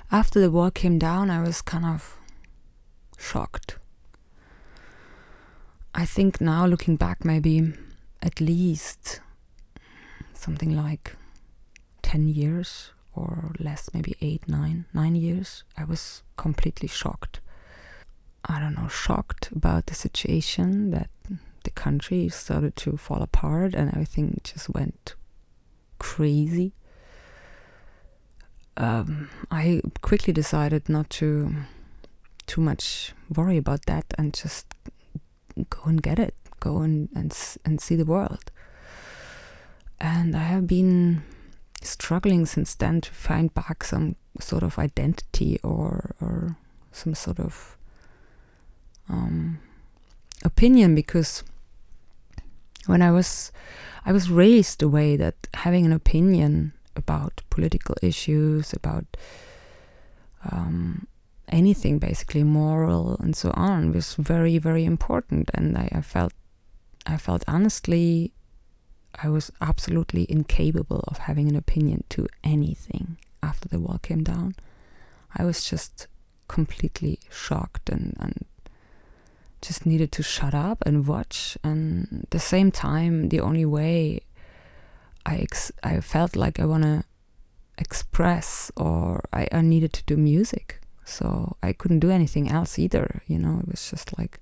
After the wall came down, I was kind of shocked. I think now, looking back, maybe at least something like 10 years or less, maybe 9 years, I was completely shocked. I don't know, shocked about the situation, that the country started to fall apart and everything just went crazy. I quickly decided not to too much worry about that and just go and get it, go and see the world. And I have been struggling since then to find back some sort of identity or some sort of opinion, because when I was raised a way that having an opinion about political issues, about anything basically moral and so on, was very, very important. And I felt honestly I was absolutely incapable of having an opinion to anything after the wall came down. I was just completely shocked and just needed to shut up and watch. And at the same time, the only way I felt like I want to express, or I needed to do music. So I couldn't do anything else either, you know. It was just like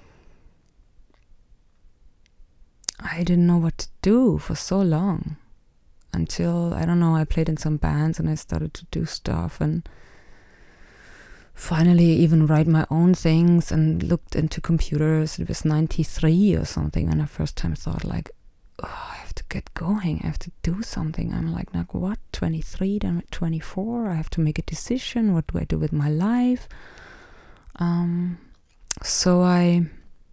I didn't know what to do for so long, until, I don't know, I played in some bands and I started to do stuff and finally even write my own things and looked into computers. It was 93 or something when I first time thought like, oh, I have to get going, I have to do something. I'm like what, 23, then 24, I have to make a decision, what do I do with my life? So I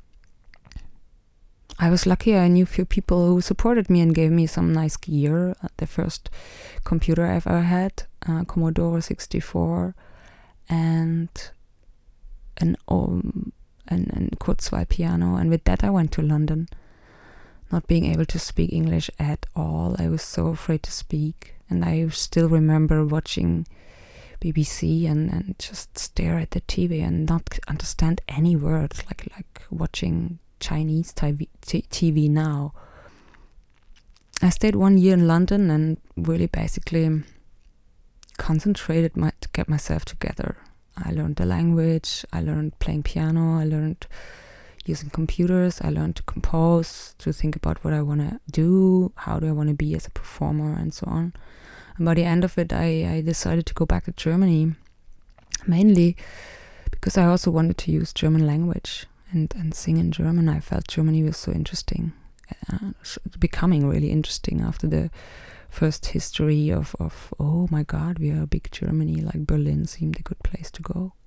was lucky. I knew a few people who supported me and gave me some nice gear. The first computer I've ever had, Commodore 64, and an Kurzweil piano. And with that I went to London, not being able to speak English at all. I was so afraid to speak. And I still remember watching BBC and just stare at the TV and not understand any words, like watching Chinese TV now. I stayed 1 year in London and really basically concentrated to get myself together. I learned the language, I learned playing piano, I learned using computers, I learned to compose, to think about what I want to do, how do I want to be as a performer, and so on. And by the end of it, I decided to go back to Germany, mainly because I also wanted to use German language and sing in German. I felt Germany was so interesting, becoming really interesting after the first history of oh my God, we are a big Germany, like Berlin seemed a good place to go.